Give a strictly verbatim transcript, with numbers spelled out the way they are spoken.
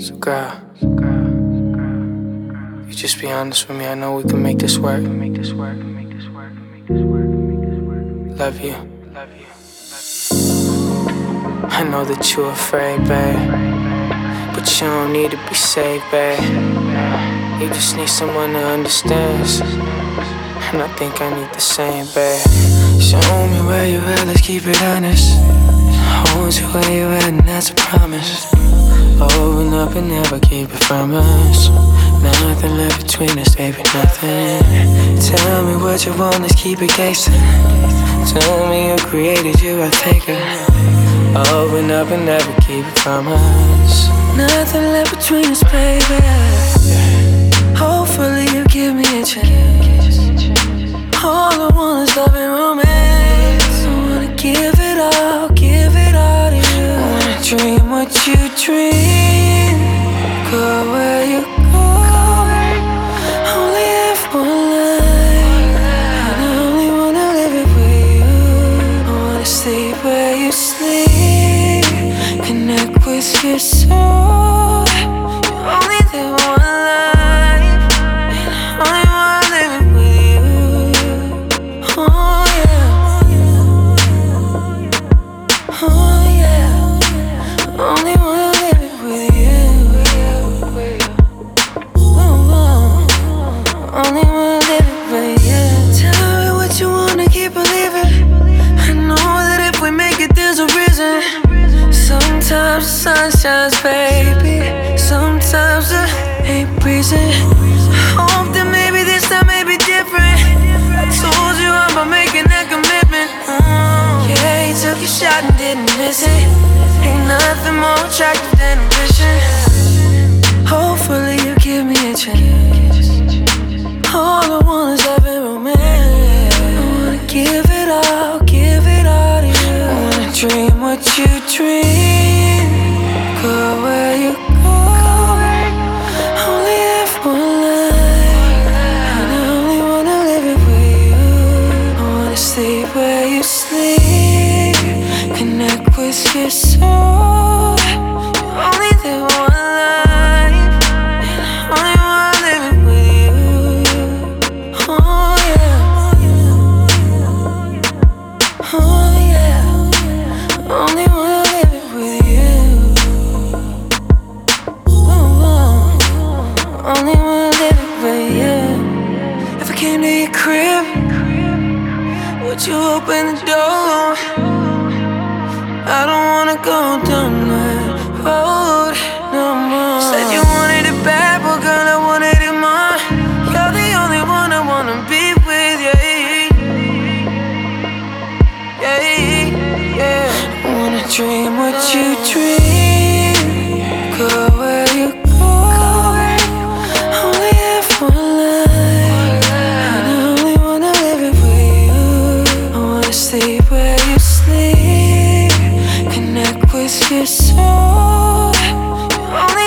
So girl, so girl, so girl, you just be honest with me. I know we can make this work. Make this work. Make this work. Make this work. Make this work. Love you. Love you. I know that you're afraid, babe, but you don't need to be saved, babe. You just need someone that understands, and I think I need the same, babe. Show me where you at, let's keep it honest. Hold you where you at, and that's a promise. Open up and never keep it from us. Nothing left between us, baby, nothing. Tell me what you want, let's keep it gangsta. Tell me who created you, I think it. Open up and never keep it from us. Nothing left between us, baby. Hopefully you give me a chance. All I want is love and romance. I wanna give it all, give it all to you. I wanna dream what you dream, go where you go. Only have one life, and I only wanna live it with you. I wanna sleep where you sleep, connect with your soul. You only live one life, and I only wanna live it with you. Oh yeah, oh yeah, only wanna live it with you. Oh, oh. Only wanna live it with you. Tell me what you wanna keep believing. I know that if we make it, there's a reason. Sometimes the sun shines, baby. Sometimes the ain't breezing. Hope that maybe this time may be different. I told you I'm about making that commitment. Mm. Yeah, you took your shot and didn't miss it. Ain't nothing more attractive than ambition. Hopefully you give me a chance. All I want is love and romance. I wanna give it all, give it all to you. I wanna dream what you dream, go where you go. Only have one life, and I only wanna live it with you. I wanna sleep where you sleep, connect with your soul. You only live one life, and I only wanna live it with you. Oh yeah, oh yeah, only wanna live it with you. Oh, oh. Only wanna live it with you. If I came to your crib, would you open the door? I don't wanna go down that road no more. Said you wanted it bad, but girl, I wanted it more. You're the only one I wanna be with, yeah, yeah, yeah. I wanna dream what you dream, go where you go. Only have one life, and I only wanna live it with you. I wanna sleep where you sleep, connect with your soul. You only